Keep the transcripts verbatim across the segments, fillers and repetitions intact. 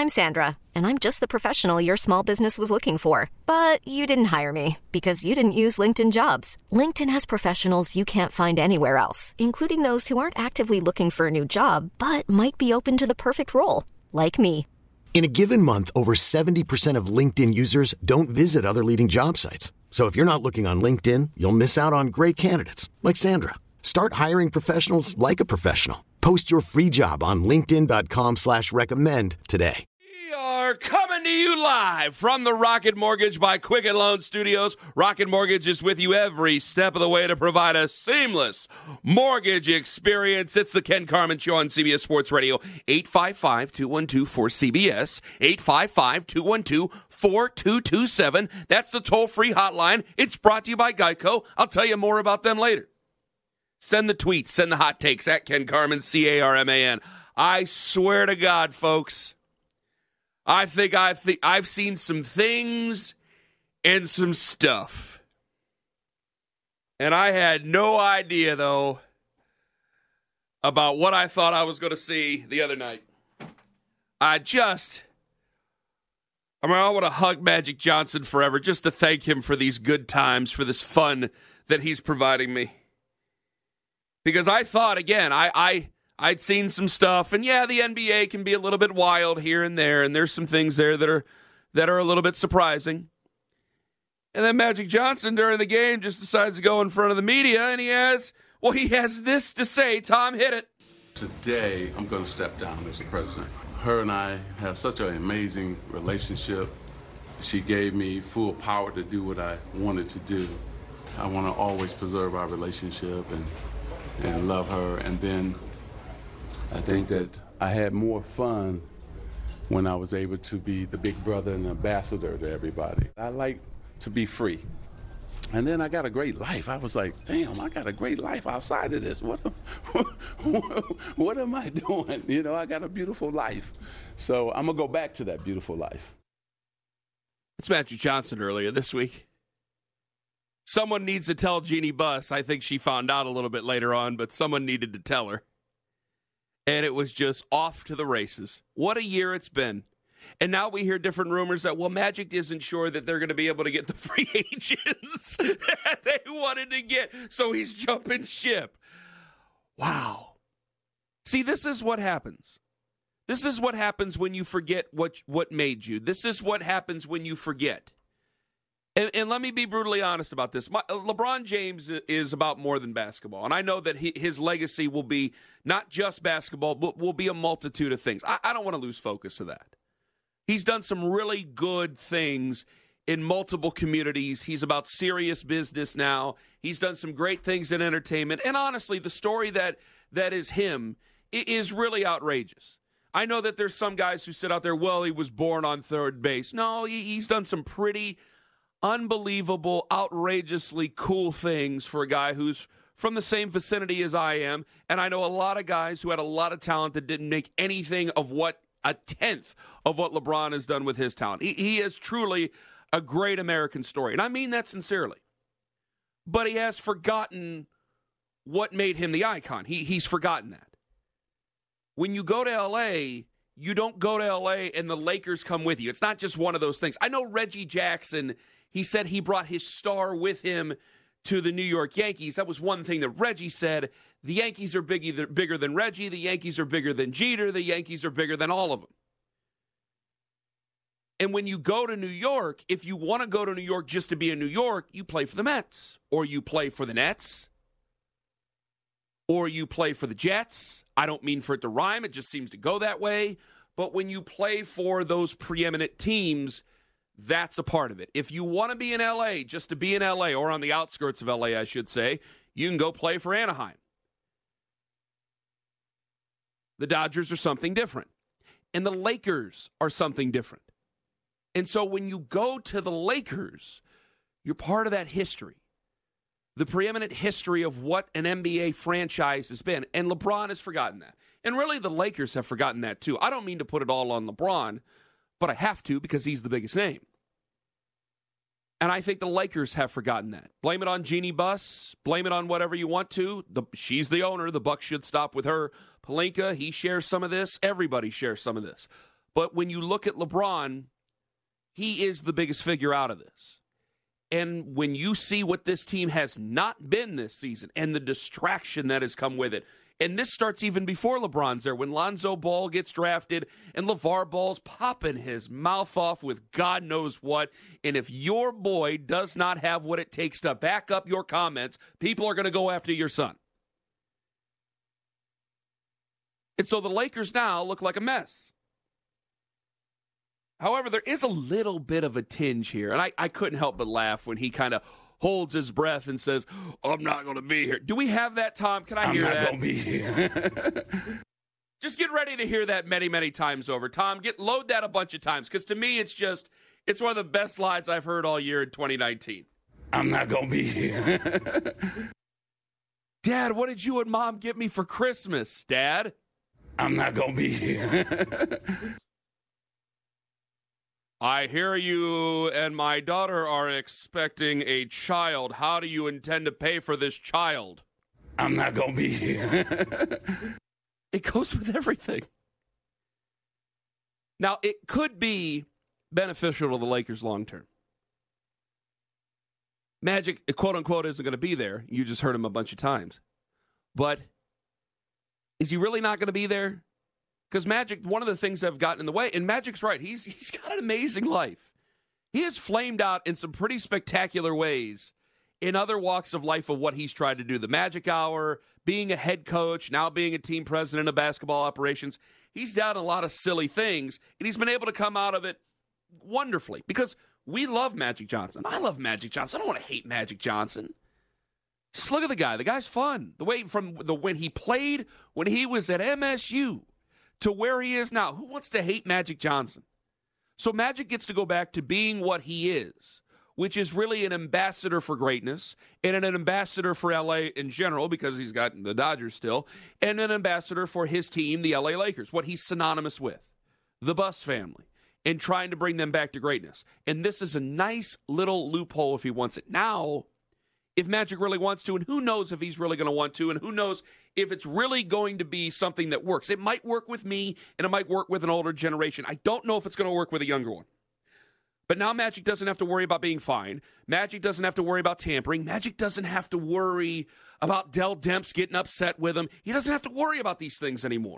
I'm Sandra, and I'm just the professional your small business was looking for. But you didn't hire me because you didn't use LinkedIn Jobs. LinkedIn has professionals you can't find anywhere else, including those who aren't actively looking for a new job, but might be open to the perfect role, like me. In a given month, over seventy percent of LinkedIn users don't visit other leading job sites. So if you're not looking on LinkedIn, you'll miss out on great candidates like Sandra. Start hiring professionals like a professional. Post your free job on linkedin.com slash recommend today. We are coming to you live from the Rocket Mortgage by Quicken Loan Studios. Rocket Mortgage is with you every step of the way to provide a seamless mortgage experience. It's the Ken Carman Show on C B S Sports Radio. eight five five, two one two, four C B S. eight five five, two one two, four two two seven. That's the toll-free hotline. It's brought to you by Geico. I'll tell you more about them later. Send the tweets, send the hot takes at Ken Carman, C A R M A N. I swear to God, folks, I think I've, th- I've seen some things and some stuff. And I had no idea, though, about what I thought I was going to see the other night. I just, I mean, I want to hug Magic Johnson forever just to thank him for these good times, for this fun that he's providing me. Because I thought, again, I, I, I'd seen some stuff, and yeah, the N B A can be a little bit wild here and there, and there's some things there that are that are a little bit surprising. And then Magic Johnson, during the game, just decides to go in front of the media, and he has, well, he has this to say. Tom, hit it. Today, I'm going to step down as the president. Her and I have such an amazing relationship. She gave me full power to do what I wanted to do. I want to always preserve our relationship and and love her. And then I think that I had more fun when I was able to be the big brother and ambassador to everybody. I like to be free. And then I got a great life. I was like, damn, I got a great life outside of this. What, what, what am I doing? You know, I got a beautiful life. So I'm going to go back to that beautiful life. It's Magic Johnson earlier this week. Someone needs to tell Jeannie Buss. I think she found out a little bit later on, but someone needed to tell her. And it was just off to the races. What a year it's been. And now we hear different rumors that, well, Magic isn't sure that they're going to be able to get the free agents that they wanted to get, so he's jumping ship. Wow. See, this is what happens. This is what happens when you forget what, what made you. This is what happens when you forget. And, and let me be brutally honest about this. My, LeBron James is about more than basketball. And I know that he, his legacy will be not just basketball, but will be a multitude of things. I, I don't want to lose focus of that. He's done some really good things in multiple communities. He's about serious business now. He's done some great things in entertainment. And honestly, the story that that is him is really outrageous. I know that there's some guys who sit out there, well, he was born on third base. No, he, he's done some pretty unbelievable, outrageously cool things for a guy who's from the same vicinity as I am. And I know a lot of guys who had a lot of talent that didn't make anything of what a tenth of what LeBron has done with his talent. He, he is truly a great American story. And I mean that sincerely. But he has forgotten what made him the icon. He, he's forgotten that. When you go to L A, you don't go to L A and the Lakers come with you. It's not just one of those things. I know Reggie Jackson, he said he brought his star with him to the New York Yankees. That was one thing that Reggie said. The Yankees are big, bigger than Reggie. The Yankees are bigger than Jeter. The Yankees are bigger than all of them. And when you go to New York, if you want to go to New York just to be in New York, you play for the Mets, or you play for the Nets, or you play for the Jets. I don't mean for it to rhyme. It just seems to go that way. But when you play for those preeminent teams, that's a part of it. If you want to be in L A, just to be in L A, or on the outskirts of L A, I should say, you can go play for Anaheim. The Dodgers are something different. And the Lakers are something different. And so when you go to the Lakers, you're part of that history. The preeminent history of what an N B A franchise has been. And LeBron has forgotten that. And really, the Lakers have forgotten that too. I don't mean to put it all on LeBron, but I have to because he's the biggest name. And I think the Lakers have forgotten that. Blame it on Jeannie Buss. Blame it on whatever you want to. The, she's the owner. The buck should stop with her. Pelinka, he shares some of this. Everybody shares some of this. But when you look at LeBron, he is the biggest figure out of this. And when you see what this team has not been this season and the distraction that has come with it, and this starts even before LeBron's there, when Lonzo Ball gets drafted and LeVar Ball's popping his mouth off with God knows what, and if your boy does not have what it takes to back up your comments, people are going to go after your son. And so the Lakers now look like a mess. However, there is a little bit of a tinge here, and I, I couldn't help but laugh when he kind of holds his breath and says, I'm not going to be here. Do we have that, Tom? Can I hear that? I'm not going to be here. Just get ready to hear that many, many times over. Tom, get load that a bunch of times, because to me, it's just, it's one of the best lines I've heard all year in twenty nineteen. I'm not going to be here. Dad, what did you and Mom get me for Christmas, Dad? I'm not going to be here. I hear you and my daughter are expecting a child. How do you intend to pay for this child? I'm not going to be here. It goes with everything. Now, it could be beneficial to the Lakers long term. Magic, quote unquote, isn't going to be there. You just heard him a bunch of times. But is he really not going to be there? Because Magic, one of the things that have gotten in the way, and Magic's right, he's he's got an amazing life. He has flamed out in some pretty spectacular ways in other walks of life of what he's tried to do. The Magic Hour, being a head coach, now being a team president of basketball operations. He's done a lot of silly things, and he's been able to come out of it wonderfully. Because we love Magic Johnson. I love Magic Johnson. I don't want to hate Magic Johnson. Just look at the guy. The guy's fun. The way from the when he played, when he was at M S U, to where he is now. Who wants to hate Magic Johnson? So Magic gets to go back to being what he is, which is really an ambassador for greatness and an ambassador for L A in general, because he's got the Dodgers still, and an ambassador for his team, the L A Lakers, what he's synonymous with, the Buss family, and trying to bring them back to greatness. And this is a nice little loophole if he wants it. Now, if Magic really wants to, and who knows if he's really going to want to, and who knows if it's really going to be something that works. It might work with me, and it might work with an older generation. I don't know if it's going to work with a younger one. But now Magic doesn't have to worry about being fined. Magic doesn't have to worry about tampering. Magic doesn't have to worry about Dell Demps getting upset with him. He doesn't have to worry about these things anymore.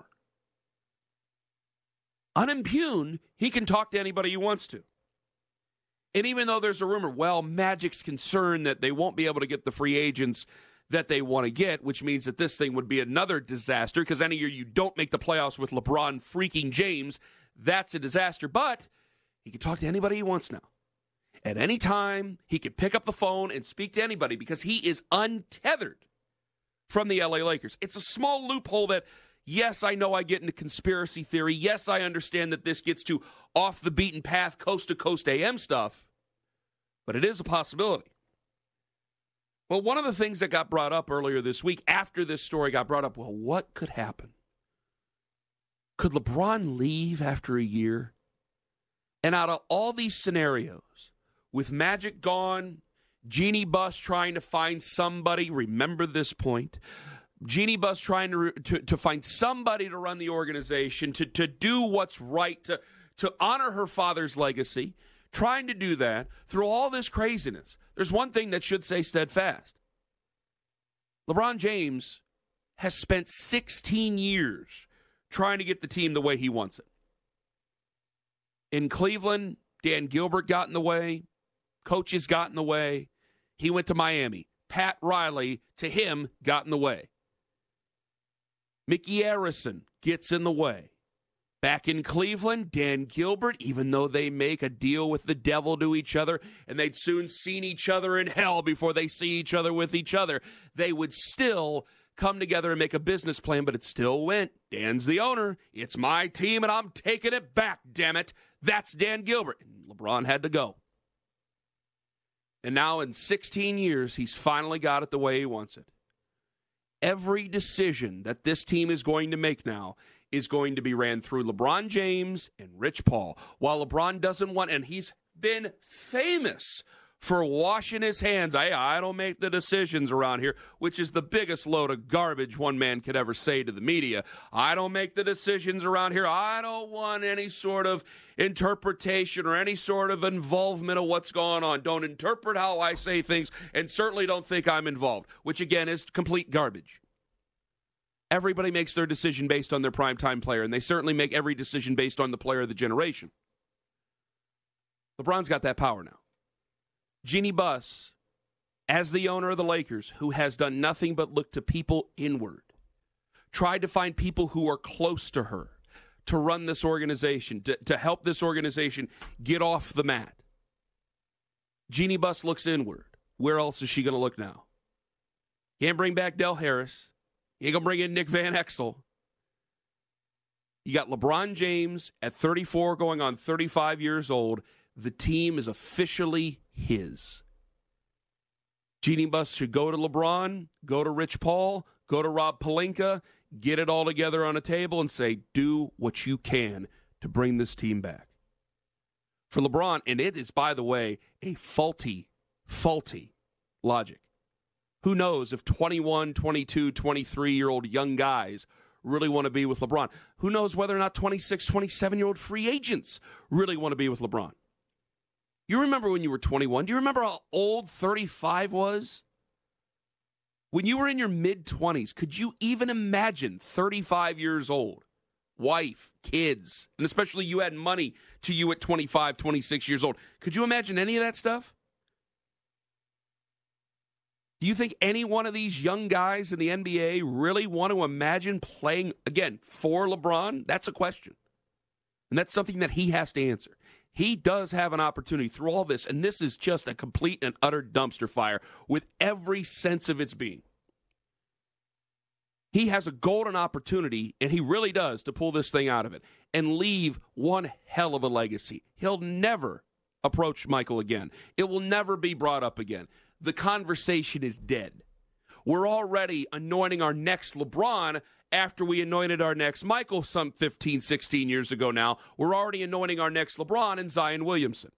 Unimpugned, he can talk to anybody he wants to. And even though there's a rumor, well, Magic's concerned that they won't be able to get the free agents that they want to get, which means that this thing would be another disaster, because any year you don't make the playoffs with LeBron freaking James, that's a disaster. But he can talk to anybody he wants now. At any time, he can pick up the phone and speak to anybody because he is untethered from the L A Lakers. It's a small loophole that, yes, I know I get into conspiracy theory. Yes, I understand that this gets to off the beaten path, coast-to-coast A M stuff. But it is a possibility. Well, one of the things that got brought up earlier this week, after this story got brought up, well, what could happen? Could LeBron leave after a year? And out of all these scenarios, with Magic gone, Jeanie Buss trying to find somebody, remember this point, Jeanie Buss trying to, to to find somebody to run the organization, to, to do what's right, to, to honor her father's legacy, trying to do that through all this craziness. There's one thing that should stay steadfast. LeBron James has spent sixteen years trying to get the team the way he wants it. In Cleveland, Dan Gilbert got in the way. Coaches got in the way. He went to Miami. Pat Riley, to him, got in the way. Mickey Arison gets in the way. Back in Cleveland, Dan Gilbert, even though they make a deal with the devil to each other, and they'd soon seen each other in hell before they see each other with each other, they would still come together and make a business plan, but it still went. Dan's the owner. It's my team, and I'm taking it back, damn it. That's Dan Gilbert. And LeBron had to go. And now in sixteen years, he's finally got it the way he wants it. Every decision that this team is going to make now is going to be ran through LeBron James and Rich Paul. While LeBron doesn't want, and he's been famous for washing his hands. I, I don't make the decisions around here, which is the biggest load of garbage one man could ever say to the media. I don't make the decisions around here. I don't want any sort of interpretation or any sort of involvement of what's going on. Don't interpret how I say things, and certainly don't think I'm involved, which, again, is complete garbage. Everybody makes their decision based on their primetime player, and they certainly make every decision based on the player of the generation. LeBron's got that power now. Jeannie Buss, as the owner of the Lakers, who has done nothing but look to people inward, tried to find people who are close to her to run this organization, to, to help this organization get off the mat. Jeannie Buss looks inward. Where else is she going to look now? Can't bring back Del Harris. You ain't going to bring in Nick Van Exel. You got LeBron James at thirty-four going on thirty-five years old. The team is officially his. Jeannie Buss should go to LeBron, go to Rich Paul, go to Rob Pelinka, get it all together on a table and say, do what you can to bring this team back. For LeBron, and it is, by the way, a faulty, faulty logic. Who knows if twenty-one, twenty-two, twenty-three-year-old young guys really want to be with LeBron? Who knows whether or not twenty-six, twenty-seven-year-old free agents really want to be with LeBron? You remember when you were twenty-one? Do you remember how old thirty-five was? When you were in your mid-twenties, could you even imagine thirty-five years old? Wife, kids, and especially you had money to you at twenty-five, twenty-six years old. Could you imagine any of that stuff? Do you think any one of these young guys in the N B A really want to imagine playing, again, for LeBron? That's a question. And that's something that he has to answer. He does have an opportunity through all this, and this is just a complete and utter dumpster fire with every sense of its being. He has a golden opportunity, and he really does, to pull this thing out of it and leave one hell of a legacy. He'll never approach Michael again. It will never be brought up again. The conversation is dead. We're already anointing our next LeBron after we anointed our next Michael some fifteen, sixteen years ago now. We're already anointing our next LeBron in Zion Williamson.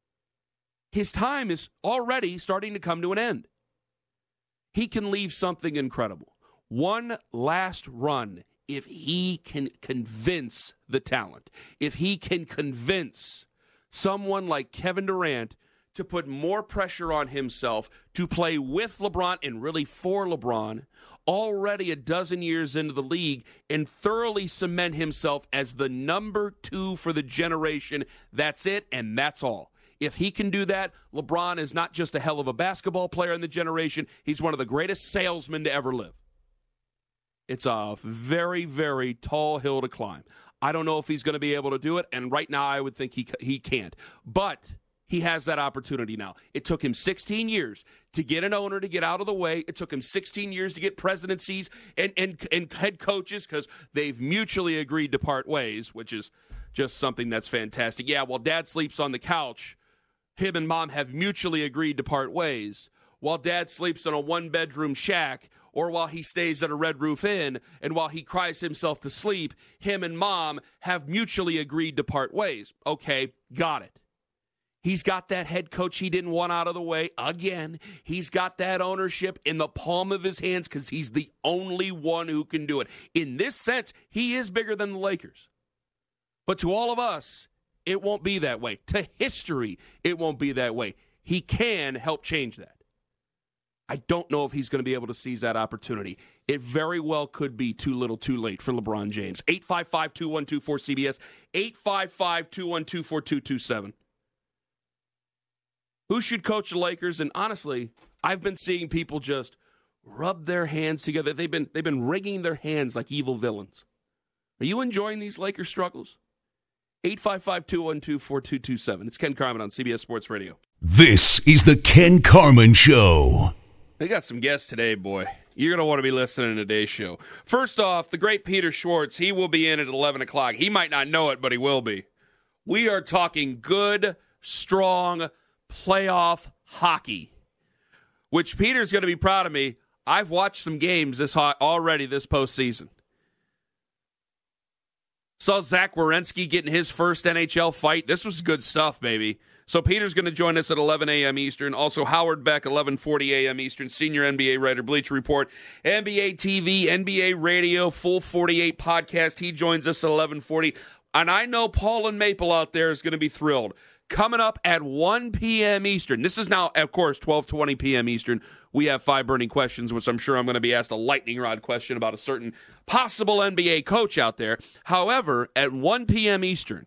His time is already starting to come to an end. He can leave something incredible. One last run, if he can convince the talent, if he can convince someone like Kevin Durant to put more pressure on himself to play with LeBron and really for LeBron, already a dozen years into the league, and thoroughly cement himself as the number two for the generation. That's it, and that's all. If he can do that, LeBron is not just a hell of a basketball player in the generation, he's one of the greatest salesmen to ever live. It's a very, very tall hill to climb. I don't know if he's going to be able to do it, and right now I would think he he can't. But he has that opportunity now. It took him sixteen years to get an owner to get out of the way. It took him sixteen years to get presidencies and, and, and head coaches because they've mutually agreed to part ways, which is just something that's fantastic. Yeah, while dad sleeps on the couch, him and mom have mutually agreed to part ways. While dad sleeps in a one-bedroom shack, or while he stays at a Red Roof Inn, and while he cries himself to sleep, him and mom have mutually agreed to part ways. Okay, got it. He's got that head coach he didn't want out of the way again. He's got that ownership in the palm of his hands because he's the only one who can do it. In this sense, he is bigger than the Lakers. But to all of us, it won't be that way. To history, it won't be that way. He can help change that. I don't know if he's going to be able to seize that opportunity. It very well could be too little too late for LeBron James. eight five five, two one two, four C B S, eight five five, two one two, four two two seven. Who should coach the Lakers? And honestly, I've been seeing people just rub their hands together. They've been they've been wringing their hands like evil villains. Are you enjoying these Lakers struggles? eight five five, two one two, four two two seven. It's Ken Carman on C B S Sports Radio. This is the Ken Carman Show. We got some guests today, boy. You're going to want to be listening to today's show. First off, the great Peter Schwartz, he will be in at eleven o'clock. He might not know it, but he will be. We are talking good, strong, playoff hockey, which Peter's going to be proud of me. I've watched some games this hot already this postseason. Saw Zach Werenski getting his first N H L fight. This was good stuff, baby. So Peter's going to join us at eleven a.m. Eastern. Also Howard Beck, eleven forty a.m. Eastern, senior N B A writer, Bleacher Report, N B A T V, N B A Radio, Full forty-eight podcast. He joins us at eleven forty. And I know Paul and Maple out there is going to be thrilled. Coming up at one p.m. Eastern. This is now, of course, twelve twenty p.m. Eastern. We have five burning questions, which I'm sure I'm going to be asked a lightning rod question about a certain possible N B A coach out there. However, at one p.m. Eastern,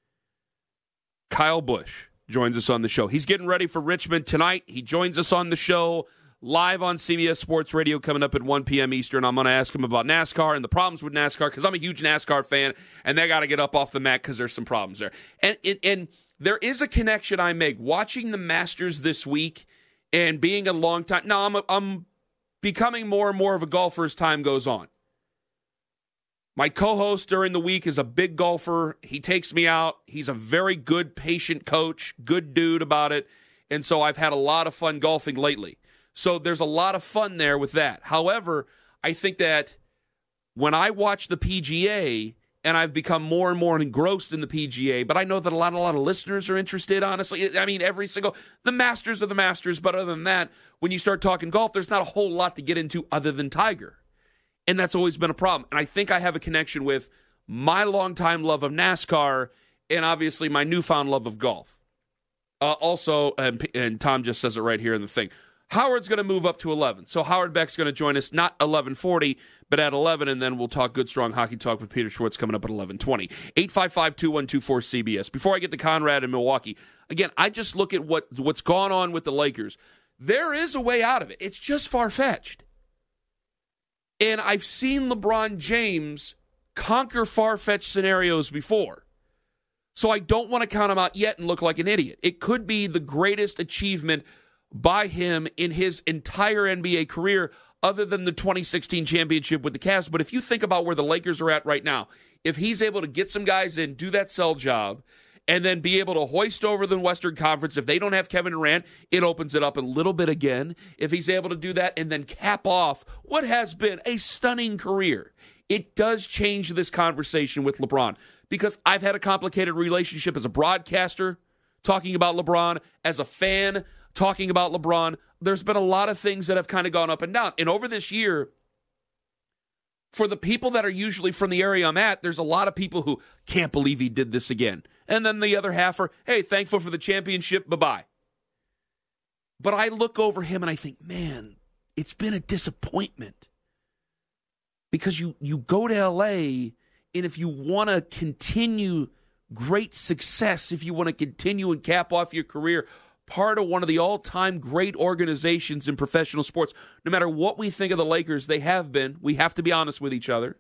Kyle Busch joins us on the show. He's getting ready for Richmond tonight. He joins us on the show live on C B S Sports Radio coming up at one p.m. Eastern. I'm going to ask him about NASCAR and the problems with NASCAR because I'm a huge NASCAR fan, and they got to get up off the mat because there's some problems there. And, and, and there is a connection I make watching the Masters this week and being a long time. Now, I'm, a, I'm becoming more and more of a golfer as time goes on. My co-host during the week is a big golfer. He takes me out. He's a very good, patient coach, good dude about it. And so I've had a lot of fun golfing lately. So there's a lot of fun there with that. However, I think that when I watch the P G A, and I've become more and more engrossed in the P G A, but I know that a lot, a lot of listeners are interested, honestly. I mean, every single, the Masters are the Masters, but other than that, when you start talking golf, there's not a whole lot to get into other than Tiger. And that's always been a problem. And I think I have a connection with my longtime love of NASCAR and obviously my newfound love of golf. Uh, also, and, and Tom just says it right here in the thing, Howard's going to move up to eleven. So Howard Beck's going to join us, not eleven forty, but at eleven, and then we'll talk good, strong hockey talk with Peter Schwartz coming up at eleven twenty. eight five five, two one two four, C B S. Before I get to Conrad in Milwaukee, again, I just look at what, what's gone on with the Lakers. There is a way out of it. It's just far-fetched. And I've seen LeBron James conquer far-fetched scenarios before. So I don't want to count him out yet and look like an idiot. It could be the greatest achievement by him in his entire N B A career other than the twenty sixteen championship with the Cavs. But if you think about where the Lakers are at right now, if he's able to get some guys in, do that sell job, and then be able to hoist over the Western Conference, if they don't have Kevin Durant, it opens it up a little bit again. If he's able to do that and then cap off what has been a stunning career, it does change this conversation with LeBron. Because I've had a complicated relationship as a broadcaster, talking about LeBron, as a fan, talking about LeBron. There's been a lot of things that have kind of gone up and down. And over this year, for the people that are usually from the area I'm at, there's a lot of people who can't believe he did this again. And then the other half are, hey, thankful for the championship, bye-bye. But I look over him and I think, man, it's been a disappointment. Because you, you go to L A, and if you want to continue great success, if you want to continue and cap off your career, part of one of the all-time great organizations in professional sports, no matter what we think of the Lakers, they have been. We have to be honest with each other.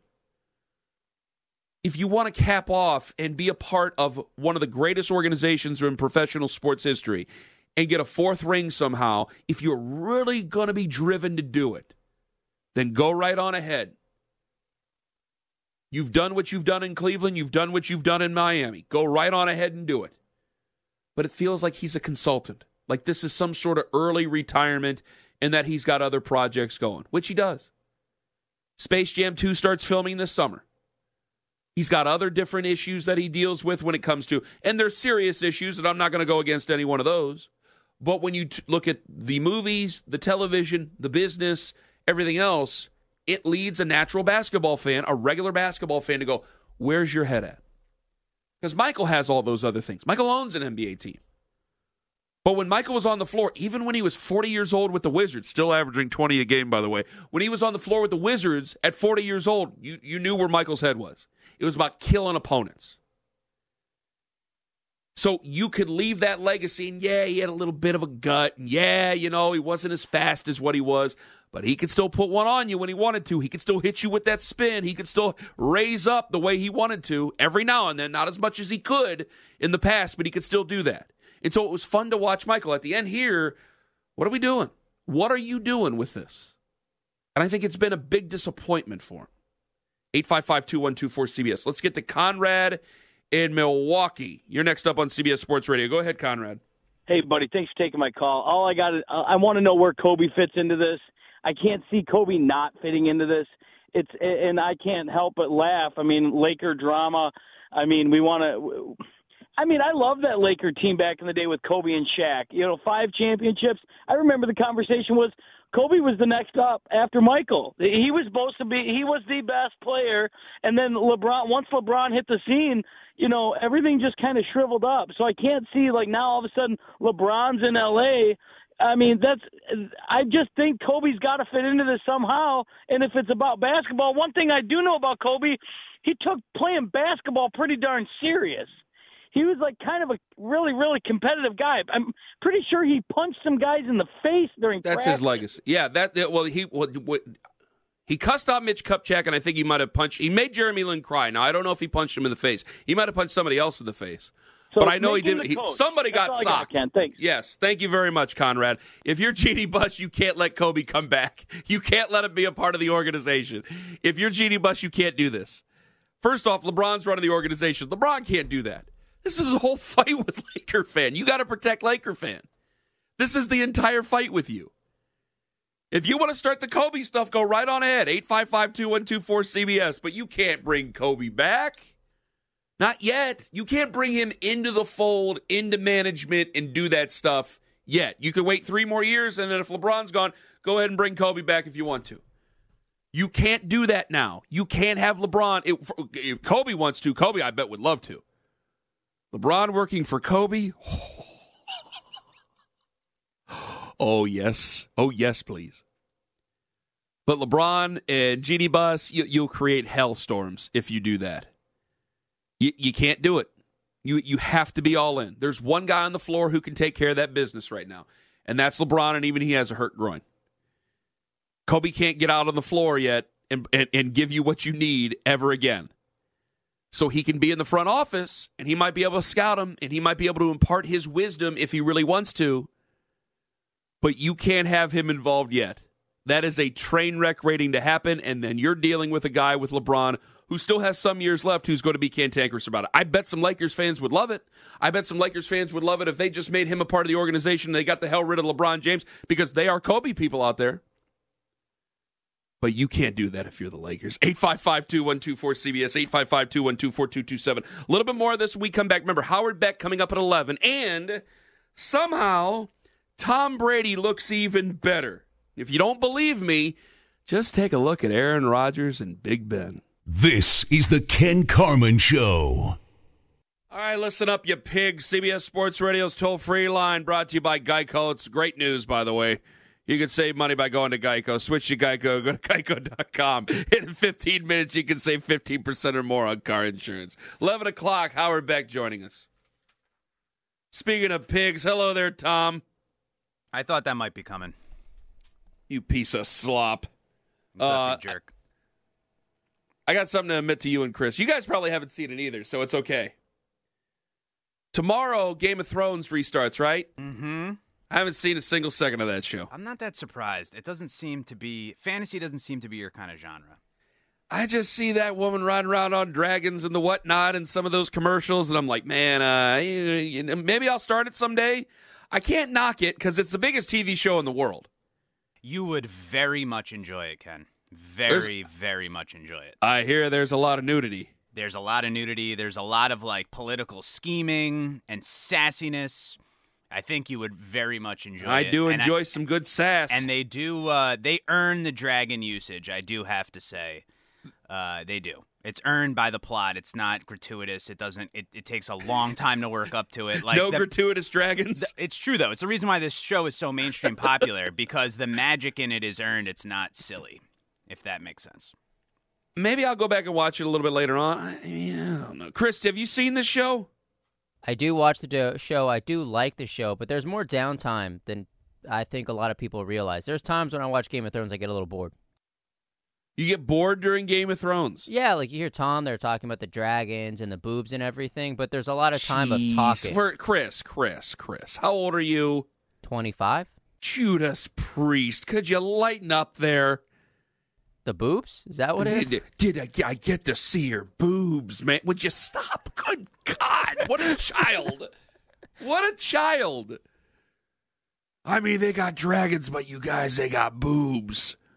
If you want to cap off and be a part of one of the greatest organizations in professional sports history and get a fourth ring somehow, if you're really going to be driven to do it, then go right on ahead. You've done what you've done in Cleveland. You've done what you've done in Miami. Go right on ahead and do it. But it feels like he's a consultant, like this is some sort of early retirement and that he's got other projects going, which he does. Space Jam two starts filming this summer. He's got other different issues that he deals with when it comes to, and they're serious issues, and I'm not going to go against any one of those. But when you t- look at the movies, the television, the business, everything else, it leads a natural basketball fan, a regular basketball fan, to go, where's your head at? Because Michael has all those other things. Michael owns an N B A team. But when Michael was on the floor, even when he was forty years old with the Wizards, still averaging twenty a game, by the way, when he was on the floor with the Wizards at forty years old, you, you knew where Michael's head was. It was about killing opponents. So you could leave that legacy, and yeah, he had a little bit of a gut, and yeah, you know, he wasn't as fast as what he was, but he could still put one on you when he wanted to. He could still hit you with that spin. He could still raise up the way he wanted to every now and then, not as much as he could in the past, but he could still do that. And so it was fun to watch Michael. At the end here, what are we doing? What are you doing with this? And I think it's been a big disappointment for him. eight five five, two one two four, C B S. Let's get to Conrad in Milwaukee. You're next up on C B S Sports Radio. Go ahead, Conrad. Hey, buddy. Thanks for taking my call. All I got is I want to know where Kobe fits into this. I can't see Kobe not fitting into this. it's and I can't help but laugh. I mean, Laker drama. I mean, we want to. I mean, I love that Laker team back in the day with Kobe and Shaq. You know, five championships. I remember the conversation was Kobe was the next up after Michael. He was supposed to be. He was the best player, and then LeBron. Once LeBron hit the scene, you know, everything just kind of shriveled up. So I can't see like now all of a sudden LeBron's in L A. I mean, that's. I just think Kobe's got to fit into this somehow. And if it's about basketball, one thing I do know about Kobe, he took playing basketball pretty darn serious. He was like kind of a really, really competitive guy. I'm pretty sure he punched some guys in the face during That's practice. his legacy. Yeah, that. Well, he well, he cussed out Mitch Kupchak, and I think he might have punched. He made Jeremy Lin cry. Now I don't know if he punched him in the face. He might have punched somebody else in the face. So but I know he didn't. He, somebody That's got all socked. I got, Ken. Thanks. Yes, thank you very much, Conrad. If you're Jeannie Buss, you can't let Kobe come back. You can't let him be a part of the organization. If you're Jeannie Buss, you can't do this. First off, LeBron's running the organization. LeBron can't do that. This is a whole fight with Laker fan. You got to protect Laker fan. This is the entire fight with you. If you want to start the Kobe stuff, go right on ahead. eight five five, two one two, four C B S. But you can't bring Kobe back. Not yet. You can't bring him into the fold, into management, and do that stuff yet. You can wait three more years, and then if LeBron's gone, go ahead and bring Kobe back if you want to. You can't do that now. You can't have LeBron. It, if Kobe wants to, Kobe, I bet, would love to. LeBron working for Kobe? Oh, yes. Oh, yes, please. But LeBron and Jeannie Buss, you, you'll create hellstorms if you do that. You, you can't do it. You you have to be all in. There's one guy on the floor who can take care of that business right now, and that's LeBron, and even he has a hurt groin. Kobe can't get out on the floor yet and, and, and give you what you need ever again. So he can be in the front office, and he might be able to scout him, and he might be able to impart his wisdom if he really wants to, but you can't have him involved yet. That is a train wreck waiting to happen, and then you're dealing with a guy with LeBron who still has some years left who's going to be cantankerous about it. I bet some Lakers fans would love it. I bet some Lakers fans would love it if they just made him a part of the organization and they got the hell rid of LeBron James because they are Kobe people out there. But you can't do that if you're the Lakers. eight five five, two one two, four C B S, eight five five, two one two, four two two seven. A little bit more of this when we come back. Remember, Howard Beck coming up at eleven. And somehow, Tom Brady looks even better. If you don't believe me, just take a look at Aaron Rodgers and Big Ben. This is the Ken Carman Show. All right, listen up, you pigs. C B S Sports Radio's toll-free line brought to you by Geico. It's great news, by the way. You can save money by going to Geico. Switch to Geico. Go to geico dot com. In fifteen minutes, you can save fifteen percent or more on car insurance. eleven o'clock, Howard Beck joining us. Speaking of pigs, hello there, Tom. I thought that might be coming. You piece of slop. What's uh, up, you jerk? I got something to admit to you and Chris. You guys probably haven't seen it either, so it's okay. Tomorrow, Game of Thrones restarts, right? Mm-hmm. I haven't seen a single second of that show. I'm not that surprised. It doesn't seem to be... Fantasy doesn't seem to be your kind of genre. I just see that woman riding around on dragons and the whatnot and some of those commercials, and I'm like, man, uh, maybe I'll start it someday. I can't knock it because it's the biggest T V show in the world. You would very much enjoy it, Ken. Very, there's, very much enjoy it. I hear there's a lot of nudity. There's a lot of nudity. There's a lot of, like, political scheming and sassiness. I think you would very much enjoy I it. I do enjoy I, some good sass. And they do, uh, they earn the dragon usage, I do have to say. Uh, they do. It's earned by the plot. It's not gratuitous. It doesn't, it, it takes a long time to work up to it. Like no the, gratuitous dragons? The, it's true, though. It's the reason why this show is so mainstream popular, because the magic in it is earned. It's not silly, if that makes sense. Maybe I'll go back and watch it a little bit later on. I, I don't know. Chris, have you seen this show? I do watch the do- show. I do like the show, but there's more downtime than I think a lot of people realize. There's times when I watch Game of Thrones, I get a little bored. You get bored during Game of Thrones? Yeah, like you hear Tom, they're talking about the dragons and the boobs and everything, but there's a lot of time Jeez. of talking. For Chris, Chris, Chris, how old are you? twenty-five. Judas Priest, could you lighten up there? The boobs? Is that what it is? Did, did I, I get to see her boobs, man? Would you stop? Good God, what a child. What a child. I mean, they got dragons, but you guys, they got boobs.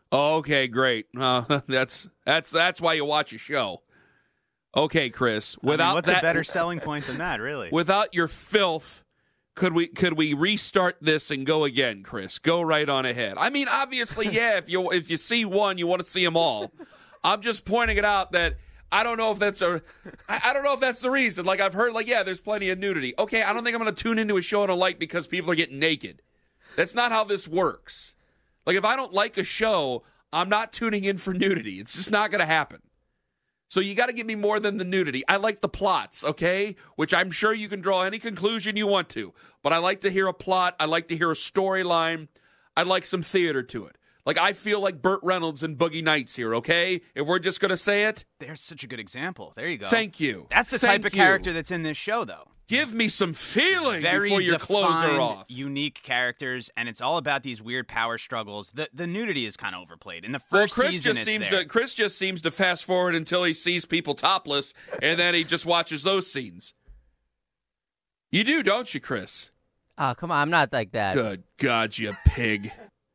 Okay, great. Uh, that's that's that's why you watch a show. Okay, Chris. Without I mean, what's that, a better selling point than that, really? Without your filth, could we could we restart this and go again, Chris? Go right on ahead. I mean, obviously, yeah. If you if you see one, you want to see them all. I'm just pointing it out that I don't know if that's a I, I don't know if that's the reason. Like I've heard, like yeah, there's plenty of nudity. Okay, I don't think I'm going to tune into a show I don't like because people are getting naked. That's not how this works. Like if I don't like a show, I'm not tuning in for nudity. It's just not going to happen. So you got to give me more than the nudity. I like the plots, okay? Which I'm sure you can draw any conclusion you want to. But I like to hear a plot. I like to hear a storyline. I like some theater to it. Like, I feel like Burt Reynolds in Boogie Nights here, okay? If we're just going to say it. There's such a good example. There you go. Thank you. That's the Thank type of you. character that's in this show, though. Give me some feeling Very before your clothes are defined, off. unique characters, and it's all about these weird power struggles. The the nudity is kind of overplayed. In the first well, Chris season, just it's seems there. to Chris just seems to fast forward until he sees people topless, and then he just watches those scenes. You do, don't you, Chris? Oh, come on. I'm not like that. Good God, you pig.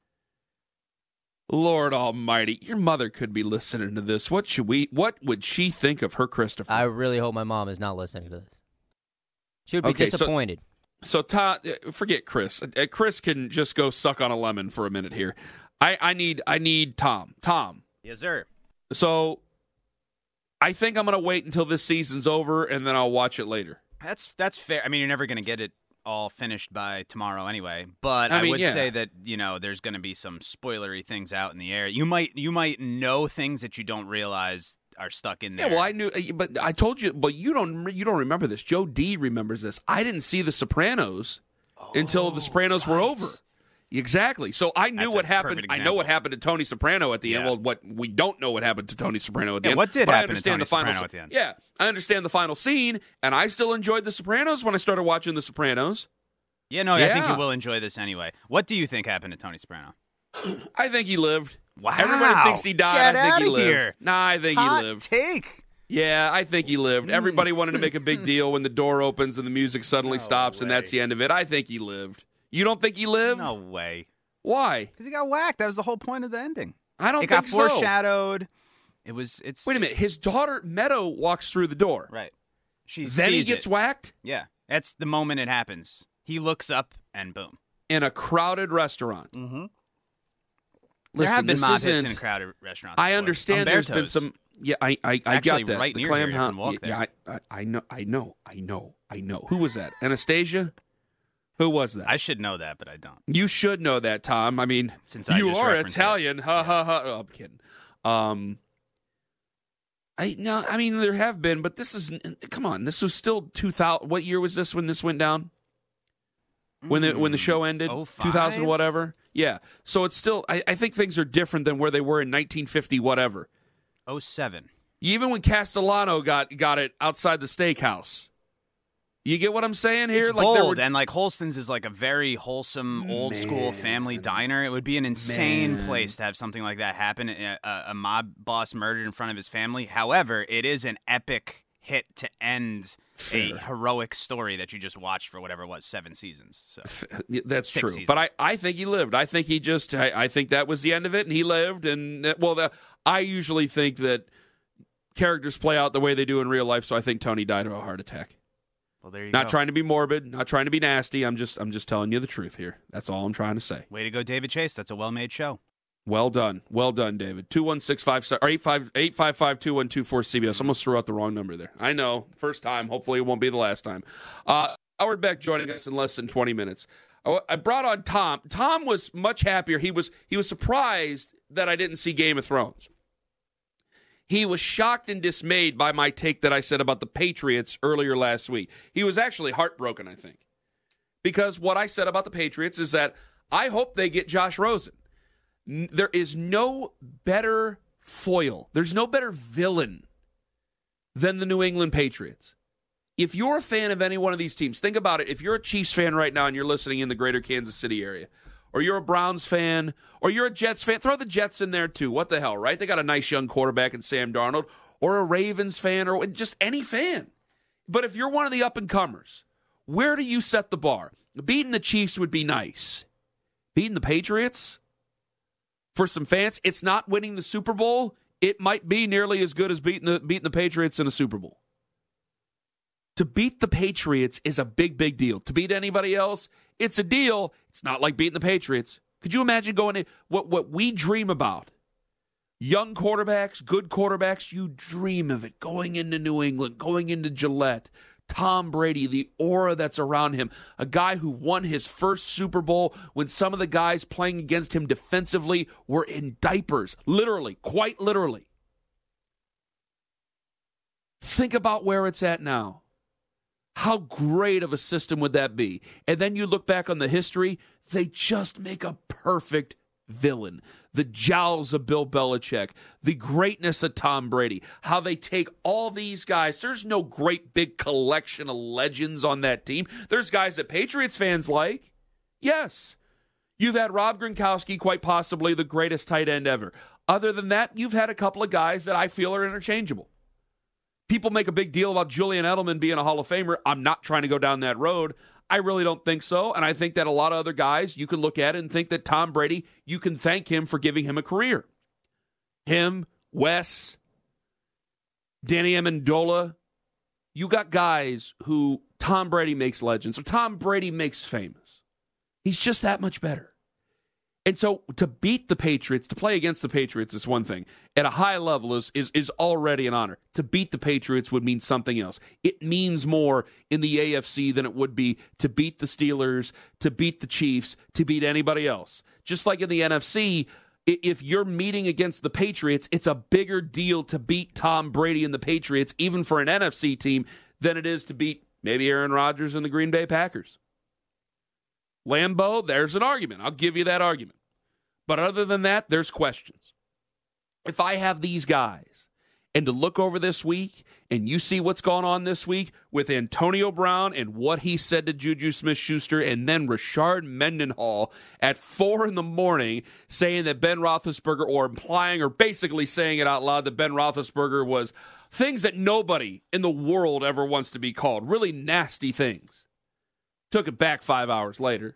Lord Almighty, your mother could be listening to this. What should we? What would she think of her Christopher? I really hope my mom is not listening to this. She would be Okay, so- disappointed. So, Todd, forget Chris. Uh, Chris can just go suck on a lemon for a minute here. I, I need I need Tom. Tom. Yes, sir. So, I think I'm going to wait until this season's over, and then I'll watch it later. That's that's fair. I mean, you're never going to get it all finished by tomorrow anyway. But I I, mean, would yeah. say that, you know, there's going to be some spoilery things out in the air. You might you might know things that you don't realize are stuck in there. Yeah, well, I knew, but I told you, but you don't you don't remember this. Joe D remembers this. I didn't see The Sopranos oh, until The Sopranos right. were over. Exactly. So I knew That's what a happened. perfect I know example. what happened to Tony Soprano at the Yeah. end. Well, what we don't know what happened to Tony Soprano at the Yeah, end. what did but I happen to understand Tony the final, Soprano at the end? Yeah, I understand the final scene, and I still enjoyed The Sopranos when I started watching The Sopranos. Yeah, no, I think Yeah. you will enjoy this anyway. What do you think happened to Tony Soprano? I think he lived. Wow. Everybody thinks he died. Get I think outta he lived. here. Nah, I think Hot he lived. take. Yeah, I think he lived. Everybody wanted to make a big deal when the door opens and the music suddenly No stops, and way. that's the end of it. I think he lived. You don't think he lived? No way. Why? Because he got whacked. That was the whole point of the ending. I don't it think got so. foreshadowed. It was. It's. Wait a minute. His daughter Meadow walks through the door. Right. She Then he sees gets it. whacked Yeah, that's the moment it happens. He looks up and boom. in a crowded restaurant. Mm-hmm. Listen, there have been this mob hits isn't- in crowded restaurants. I before. understand there's been Umberto's. some. Yeah, I I, I actually got that. right the near clam here. You house. can walk yeah, I, I, I know. I know. I know. I know. Who was that? Anastasia? Who was that? I should know that, but I don't. You should know that, Tom. I mean, Since I you just are referenced Italian. Ha ha ha. Oh, I'm kidding. Um, I no. I mean, there have been, but this is. Come on, this was still two thousand. What year was this when this went down? When the when the show ended, oh two thousand five? whatever. Yeah. So it's still. I, I think things are different than where they were in nineteen fifty whatever. oh seven. Even when Castellano got got it outside the steakhouse. You get what I'm saying here? It's like bold, there were, and like Holston's is like a very wholesome, old school family diner. It would be an insane Man. place to have something like that happen. A, a, a mob boss murdered in front of his family. However, it is an epic hit to end Fair. a heroic story that you just watched for whatever it was, seven seasons. So That's Six true. seasons. But I, I think he lived. I think he just, I, I think that was the end of it, and he lived. And, uh, well, the, I usually think that characters play out the way they do in real life, so I think Tony died of a heart attack. well, there you Not go. trying to be morbid, not trying to be nasty. I'm just, I'm just telling you the truth here. That's all I'm trying to say. Way to go, David Chase. That's a well-made show. Well done. Well done, David. two one six five or eight five five two one two four C B S. Almost threw out the wrong number there. I know. First time. Hopefully it won't be the last time. Uh, Howard Beck joining us in less than twenty minutes. I I brought on Tom. Tom was much happier. He was he was surprised that I didn't see Game of Thrones. He was shocked and dismayed by my take that I said about the Patriots earlier last week. He was actually heartbroken, I think. Because what I said about the Patriots is that I hope they get Josh Rosen. N- There is no better foil. There's no better villain than the New England Patriots. If you're a fan of any one of these teams, think about it. If you're a Chiefs fan right now and you're listening in the greater Kansas City area, or you're a Browns fan, or you're a Jets fan, throw the Jets in there too. What the hell, right? They got a nice young quarterback in Sam Darnold, or a Ravens fan, or just any fan. But if you're one of the up-and-comers, where do you set the bar? Beating the Chiefs would be nice. Beating the Patriots? For some fans, it's not winning the Super Bowl. It might be nearly as good as beating the beating the Patriots in a Super Bowl. To beat the Patriots is a big, big deal. To beat anybody else, it's a deal. It's not like beating the Patriots. Could you imagine going in what what we dream about? Young quarterbacks, good quarterbacks, you dream of it. Going into New England, going into Gillette, Tom Brady, the aura that's around him, a guy who won his first Super Bowl when some of the guys playing against him defensively were in diapers, literally, quite literally. Think about where it's at now. How great of a system would that be? And then you look back on the history, they just make a perfect villain. The jowls of Bill Belichick, the greatness of Tom Brady, how they take all these guys. There's no great big collection of legends on that team. There's guys that Patriots fans like. Yes. You've had Rob Gronkowski, quite possibly the greatest tight end ever. Other than that, you've had a couple of guys that I feel are interchangeable. People make a big deal about Julian Edelman being a Hall of Famer. I'm not trying to go down that road. I really don't think so. And I think that a lot of other guys, you can look at it and think that Tom Brady, you can thank him for giving him a career. Him, Wes, Danny Amendola. You got guys who Tom Brady makes legends, or Tom Brady makes famous. He's just that much better. And so to beat the Patriots, to play against the Patriots is one thing. At a high level is, is, is already an honor. To beat the Patriots would mean something else. It means more in the A F C than it would be to beat the Steelers, to beat the Chiefs, to beat anybody else. Just like in the N F C, if you're meeting against the Patriots, it's a bigger deal to beat Tom Brady and the Patriots, even for an N F C team, than it is to beat maybe Aaron Rodgers and the Green Bay Packers. Lambeau, there's an argument. I'll give you that argument. But other than that, there's questions. If I have these guys, and to look over this week, and you see what's going on this week with Antonio Brown and what he said to Juju Smith-Schuster, and then Rashard Mendenhall at four in the morning saying that Ben Roethlisberger, or implying or basically saying it out loud that Ben Roethlisberger was things that nobody in the world ever wants to be called, really nasty things. Took it back five hours later.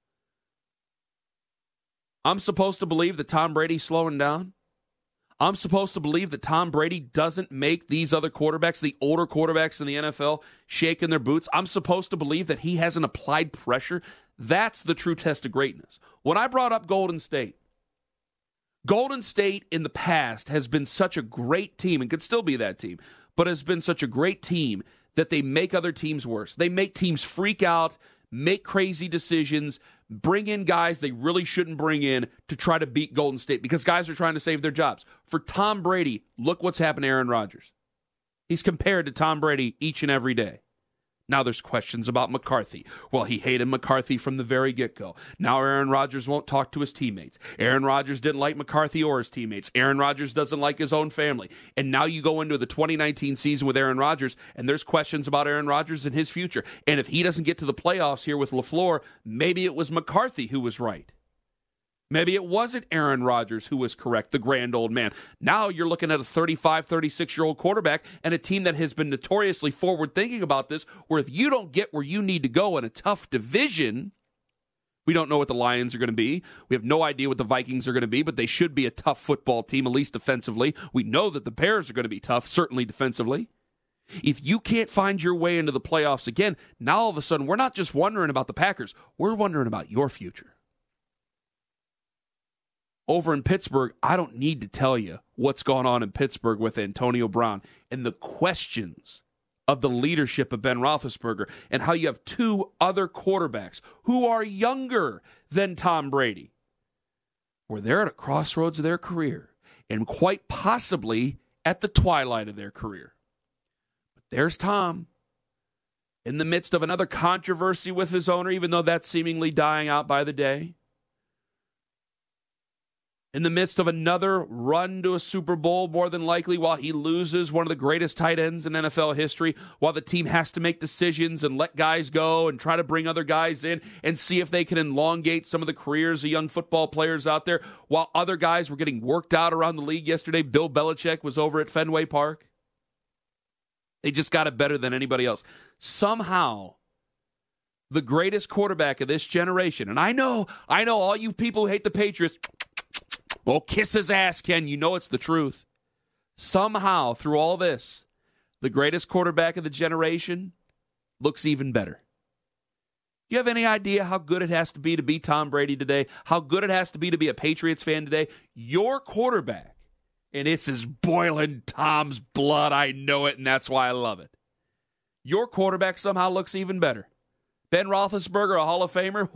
I'm supposed to believe that Tom Brady's slowing down? I'm supposed to believe that Tom Brady doesn't make these other quarterbacks, the older quarterbacks in the N F L, shake in their boots? I'm supposed to believe that he hasn't applied pressure? That's the true test of greatness. When I brought up Golden State, Golden State in the past has been such a great team, and could still be that team, but has been such a great team that they make other teams worse. They make teams freak out, make crazy decisions, bring in guys they really shouldn't bring in to try to beat Golden State because guys are trying to save their jobs. For Tom Brady, look what's happened to Aaron Rodgers. He's compared to Tom Brady each and every day. Now there's questions about McCarthy. Well, he hated McCarthy from the very get-go. Now Aaron Rodgers won't talk to his teammates. Aaron Rodgers didn't like McCarthy or his teammates. Aaron Rodgers doesn't like his own family. And now you go into the twenty nineteen season with Aaron Rodgers, and there's questions about Aaron Rodgers and his future. And if he doesn't get to the playoffs here with LaFleur, maybe it was McCarthy who was right. Maybe it wasn't Aaron Rodgers who was correct, the grand old man. Now you're looking at a thirty-five, thirty-six-year-old quarterback and a team that has been notoriously forward-thinking about this, where if you don't get where you need to go in a tough division, we don't know what the Lions are going to be. We have no idea what the Vikings are going to be, but they should be a tough football team, at least defensively. We know that the Bears are going to be tough, certainly defensively. If you can't find your way into the playoffs again, now all of a sudden we're not just wondering about the Packers, we're wondering about your future. Over in Pittsburgh, I don't need to tell you what's going on in Pittsburgh with Antonio Brown and the questions of the leadership of Ben Roethlisberger and how you have two other quarterbacks who are younger than Tom Brady, where they're at a crossroads of their career and quite possibly at the twilight of their career. But there's Tom in the midst of another controversy with his owner, even though that's seemingly dying out by the day. In the midst of another run to a Super Bowl, more than likely, while he loses one of the greatest tight ends in N F L history, while the team has to make decisions and let guys go and try to bring other guys in and see if they can elongate some of the careers of young football players out there, while other guys were getting worked out around the league yesterday. Bill Belichick was over at Fenway Park. They just got it better than anybody else. Somehow, the greatest quarterback of this generation, and I know, I know all you people who hate the Patriots, Well, kiss his ass, Ken. You know it's the truth. Somehow, through all this, the greatest quarterback of the generation looks even better. Do you have any idea how good it has to be to be Tom Brady today? How good it has to be to be a Patriots fan today? Your quarterback, and it's as boiling Tom's blood. I know it, and that's why I love it. Your quarterback somehow looks even better. Ben Roethlisberger, a Hall of Famer,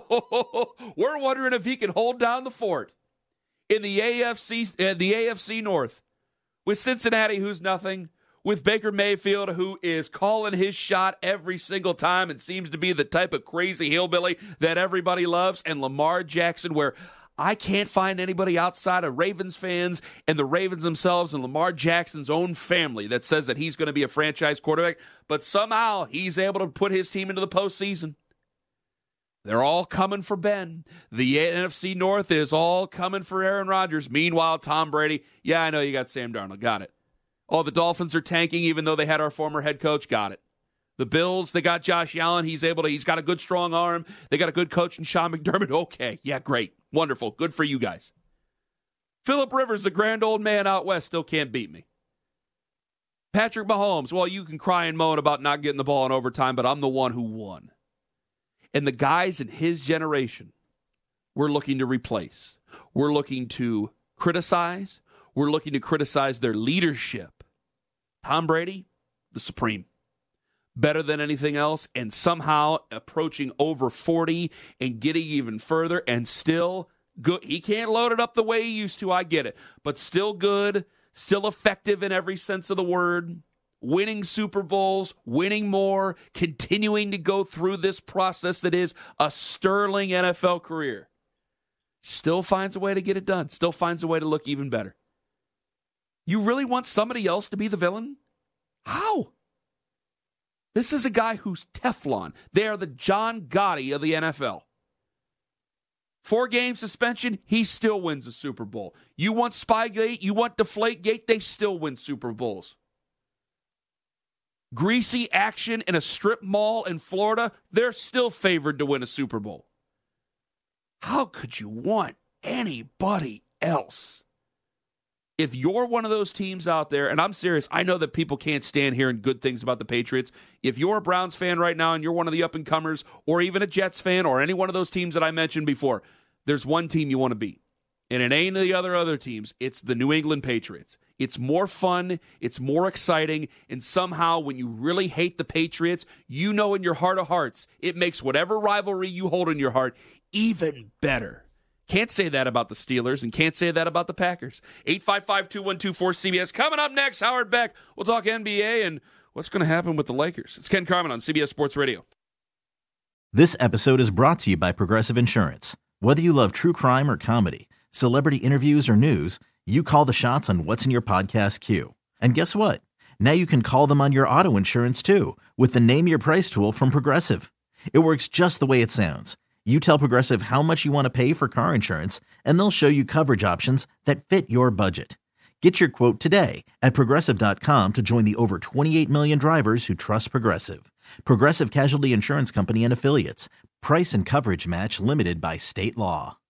we're wondering if he can hold down the fort in the A F C, uh, the A F C North with Cincinnati, who's nothing, with Baker Mayfield, who is calling his shot every single time and seems to be the type of crazy hillbilly that everybody loves, and Lamar Jackson, where I can't find anybody outside of Ravens fans and the Ravens themselves and Lamar Jackson's own family that says that he's going to be a franchise quarterback, but somehow he's able to put his team into the postseason. They're all coming for Ben. The N F C North is all coming for Aaron Rodgers. Meanwhile, Tom Brady, yeah, I know you got Sam Darnold. Got it. Oh, the Dolphins are tanking even though they had our former head coach. Got it. The Bills, they got Josh Allen. He's able to, he's got a good, strong arm. They got a good coach in Sean McDermott. Okay, yeah, great. Wonderful. Good for you guys. Phillip Rivers, the grand old man out west, still can't beat me. Patrick Mahomes, well, you can cry and moan about not getting the ball in overtime, but I'm the one who won. And the guys in his generation, we're looking to replace. We're looking to criticize. We're looking to criticize their leadership. Tom Brady, the supreme. Better than anything else, and somehow approaching over forty and getting even further, and still good. He can't load it up the way he used to, I get it, but still good, still effective in every sense of the word, winning Super Bowls, winning more, continuing to go through this process that is a sterling N F L career. Still finds a way to get it done, still finds a way to look even better. You really want somebody else to be the villain? How? This is a guy who's Teflon. They are the John Gotti of the N F L. Four-game suspension, he still wins a Super Bowl. You want Spygate, you want Deflategate, they still win Super Bowls. Greasy action in a strip mall in Florida, they're still favored to win a Super Bowl. How could you want anybody else? If you're one of those teams out there, and I'm serious, I know that people can't stand hearing good things about the Patriots. If you're a Browns fan right now and you're one of the up-and-comers, or even a Jets fan, or any one of those teams that I mentioned before, there's one team you want to beat. And it ain't the other other teams. It's the New England Patriots. It's more fun. It's more exciting. And somehow, when you really hate the Patriots, you know in your heart of hearts, it makes whatever rivalry you hold in your heart even better. Can't say that about the Steelers and can't say that about the Packers. eight five five, two one two, four C B S. Coming up next, Howard Beck. We'll talk N B A and what's going to happen with the Lakers. It's Ken Carman on C B S Sports Radio. This episode is brought to you by Progressive Insurance. Whether you love true crime or comedy, celebrity interviews or news, you call the shots on what's in your podcast queue. And guess what? Now you can call them on your auto insurance too with the Name Your Price tool from Progressive. It works just the way it sounds. You tell Progressive how much you want to pay for car insurance, and they'll show you coverage options that fit your budget. Get your quote today at Progressive dot com to join the over twenty-eight million drivers who trust Progressive. Progressive Casualty Insurance Company and Affiliates. Price and coverage match limited by state law.